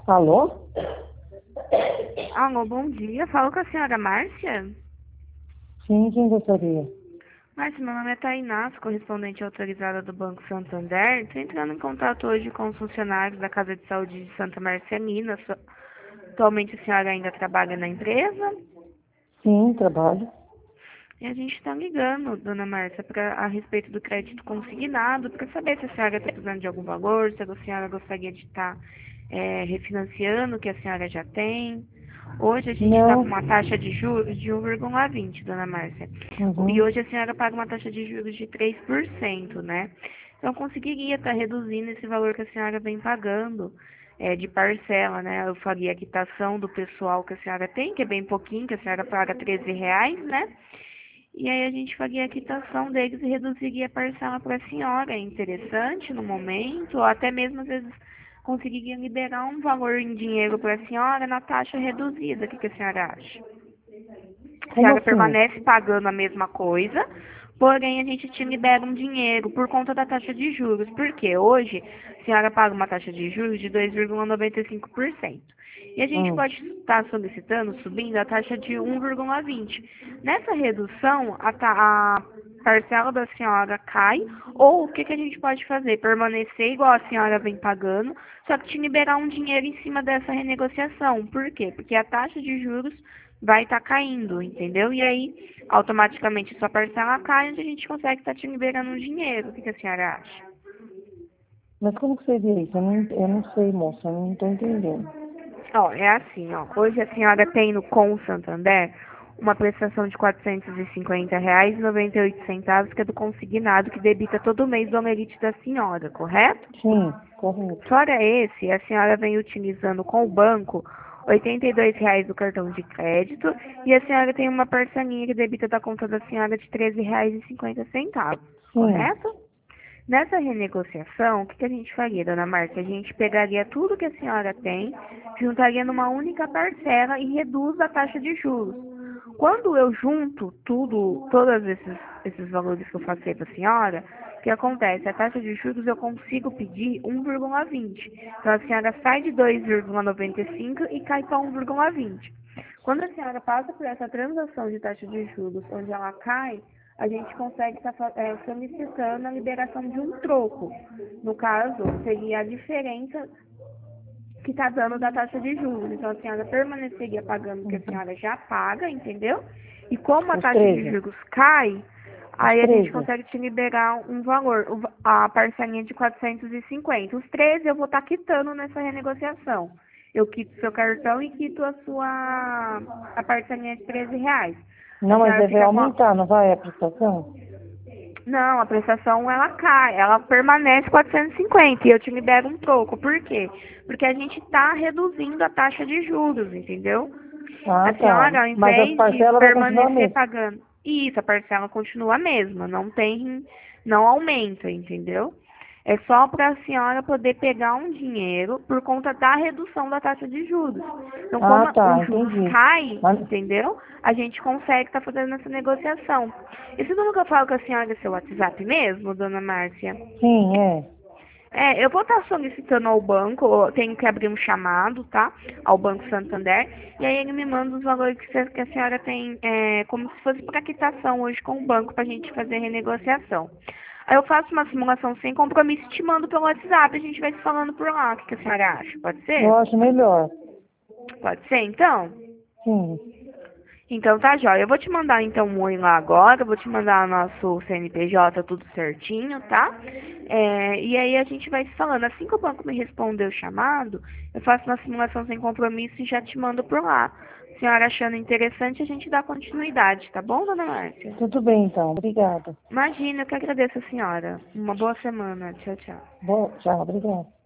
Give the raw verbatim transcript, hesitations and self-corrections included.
Alô? Alô, bom dia. Falo com a senhora Márcia. Sim, quem gostaria? Márcia, meu nome é Tainá, sou correspondente autorizada do Banco Santander. Estou entrando em contato hoje com os funcionários da Casa de Saúde de Santa Marcelina. So- Atualmente a senhora ainda trabalha na empresa. Sim, trabalho. E a gente está ligando, dona Márcia, pra, a respeito do crédito consignado, para saber se a senhora está precisando de algum valor, se a senhora gostaria de estar eh, refinanciando o que a senhora já tem. Hoje a gente está com Não. uma taxa de juros de um vírgula vinte, dona Márcia. E Uhum. hoje a senhora paga uma taxa de juros de três por cento, né? Então conseguiria estar reduzindo esse valor que a senhora vem pagando eh, de parcela, né? Eu faria a quitação do pessoal que a senhora tem, que é bem pouquinho, que a senhora paga treze reais, né? E aí a gente faria a quitação deles e reduziria a parcela para a senhora. É interessante no momento, ou até mesmo às vezes conseguiria liberar um valor em dinheiro para a senhora na taxa reduzida. O que, que a senhora acha? A Como senhora assim? permanece pagando a mesma coisa, porém a gente te libera um dinheiro por conta da taxa de juros. Porque hoje a senhora paga uma taxa de juros de dois vírgula noventa e cinco por cento. E a gente Hum. pode estar solicitando, subindo a taxa de um vírgula vinte. Nessa redução, a, ta- a parcela da senhora cai, ou o que, que a gente pode fazer? Permanecer igual a senhora vem pagando, só que te liberar um dinheiro em cima dessa renegociação. Por quê? Porque a taxa de juros vai estar caindo, entendeu? E aí, automaticamente, sua parcela cai, onde a gente consegue estar te liberando um dinheiro. O que, que a senhora acha? Mas como que seria isso? Eu não, eu não sei, moça, eu não estou entendendo. Ó, é assim, ó. Hoje a senhora tem no Com Santander uma prestação de quatrocentos e cinquenta reais e noventa e oito centavos, que é do consignado, que debita todo mês do homerite da senhora, correto? Sim, correto. Fora esse, a senhora vem utilizando com o banco oitenta e dois reais do cartão de crédito e a senhora tem uma parcelinha que debita da conta da senhora de treze reais e cinquenta centavos, Sim. correto? Nessa renegociação, o que, que a gente faria, dona Márcia? A gente pegaria tudo que a senhora tem, juntaria numa única parcela e reduz a taxa de juros. Quando eu junto tudo, todos esses, esses valores que eu passei para a senhora, o que acontece? A taxa de juros eu consigo pedir um vírgula vinte. Então a senhora sai de dois vírgula noventa e cinco e cai para um vírgula vinte. Quando a senhora passa por essa transação de taxa de juros, onde ela cai, a gente consegue estar é, solicitando a liberação de um troco. No caso, seria a diferença que está dando da taxa de juros. Então, a senhora permaneceria pagando o que a Uhum. senhora já paga, entendeu? E como a Os taxa de treze. juros cai, Os aí a gente treze. consegue te liberar um valor, o va- a parcelinha de quatrocentos e cinquenta. Os treze eu vou estar quitando nessa renegociação. Eu quito seu cartão e quito a sua a parcelinha de treze reais. A Não, mas senhora deve fica com a, aumentar, não vai a prestação? não, a prestação ela cai, ela permanece quatrocentos e cinquenta e eu te libero um troco. Por quê? Porque a gente está reduzindo a taxa de juros, entendeu? Ah, A tá. senhora, ao Mas as invés de parcelas vai continuar a permanecer mesma. pagando, isso, a parcela continua a mesma, não tem, não aumenta, entendeu? É só para a senhora poder pegar um dinheiro por conta da redução da taxa de juros. Então, Ah, como tá, os juros entendi. caem, Mas, entendeu? A gente consegue estar fazendo essa negociação. Esse número que eu falo com a senhora é seu WhatsApp mesmo, dona Márcia? sim, é. É, eu vou estar solicitando ao banco, eu tenho que abrir um chamado, tá? Ao Banco Santander, e aí ele me manda os valores que a senhora tem, é, como se fosse para quitação hoje com o banco, para a gente fazer renegociação. Aí eu faço uma simulação sem compromisso e te mando pelo WhatsApp, a gente vai se falando por lá. O que que a senhora acha? Pode Eu ser? acho melhor. Pode ser, então? Sim. Então tá, jóia. Eu vou te mandar então um oi lá agora, eu vou te mandar o nosso C N P J tudo certinho, tá? É, e aí a gente vai se falando. Assim que o banco me responder o chamado, eu faço uma simulação sem compromisso e já te mando por lá. A senhora achando interessante, a gente dá continuidade, tá bom, dona Márcia? Tudo bem, então. Obrigada. Imagina, eu que agradeço a senhora. Uma boa semana. Tchau, tchau. Bom, tchau, obrigada.